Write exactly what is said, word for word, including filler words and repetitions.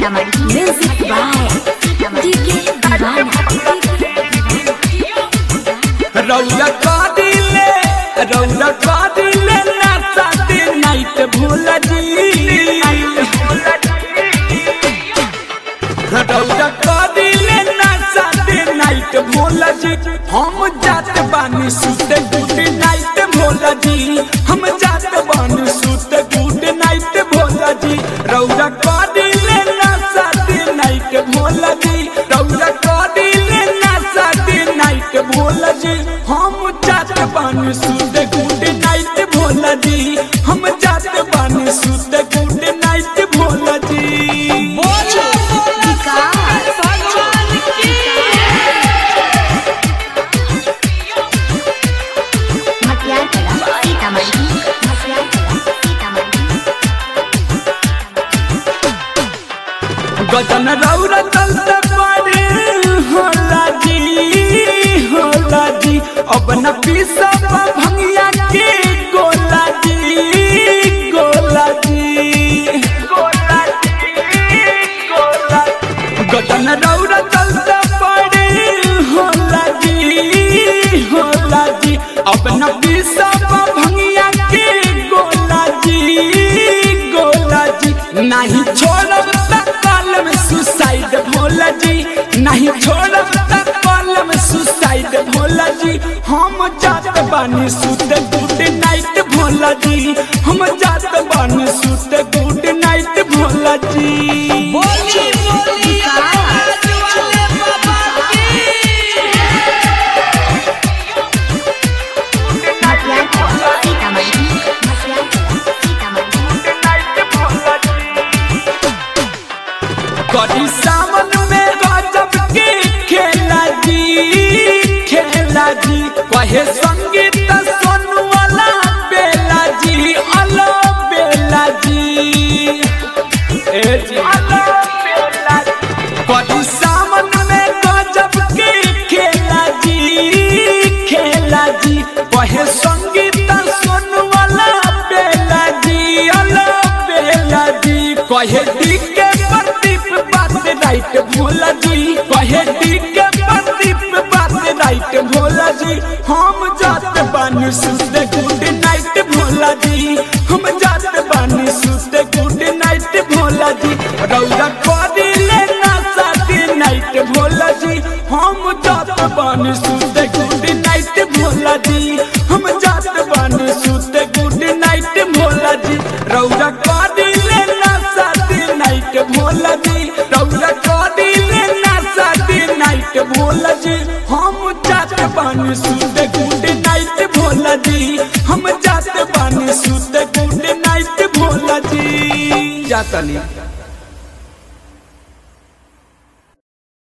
Music by D K रौला का दिले रौला का दिले ना साथे नाइट भूला जी रौला का दिले ना साथे नाइट भूला जी हम जाते बानी सुते गुड नाइट भोला जी हम जाते बानी सुते गुड नाइट भोला जी रौला का दिले ना साथे नाइट भोला जी रौला का दिले ना साथे नाइट भोला जी हम जाते बानी सुते गुड नाइट भोला जी हम जाते बानी सुते गुड नाइट भोला जी बोलो गजन रौरा चलते पड़े होला जी होला जी अब न पीसा भंगिया के गोला जी गोला जी गोला जी गोला गजन रौरा चलते पड़े होला जी होला जी अब न पीसा भंगिया के गोला जी गोला जी नहीं छोड़ब में सुसाइड भोला जी नहीं छोड़ब तक कॉलम सुसाइड भोला जी हम जात बानी सुते गुड नाइट भोला जी हम जात बानी सुते गुड नाइट भोला जी बोली बोली आज वाले बाबा की कभी सावन में गजब के खेला जी खेला जी कहे संगीत सोनू वाला बेला जी अलो बेला जी ए जी अलो बेला कभी सावन में गजब के खेला जी खेला जी कहे संगीत सोनू वाला बेला जी अलो बेला जी कहे दिखे राइट भोला जी कहे के प्रदीप बात राइट भोला जी हम जाते बानी सुते गुड नाइट भोला जी हम जाते बानी सुते गुड नाइट भोला जी रौला कदिले ना साथे नाइट भोला जी हम जाते बानी सुते गुड नाइट भोला जी हम जाते बानी सुते गुड नाइट भोला जी रौला कदिले ना साथे नाइट भोला जी रौला भोला जी हम जाते बानी सुते गुड नाइट भोला जी हम जाते बानी सुते गुड नाइट भोला जी जाता नहीं।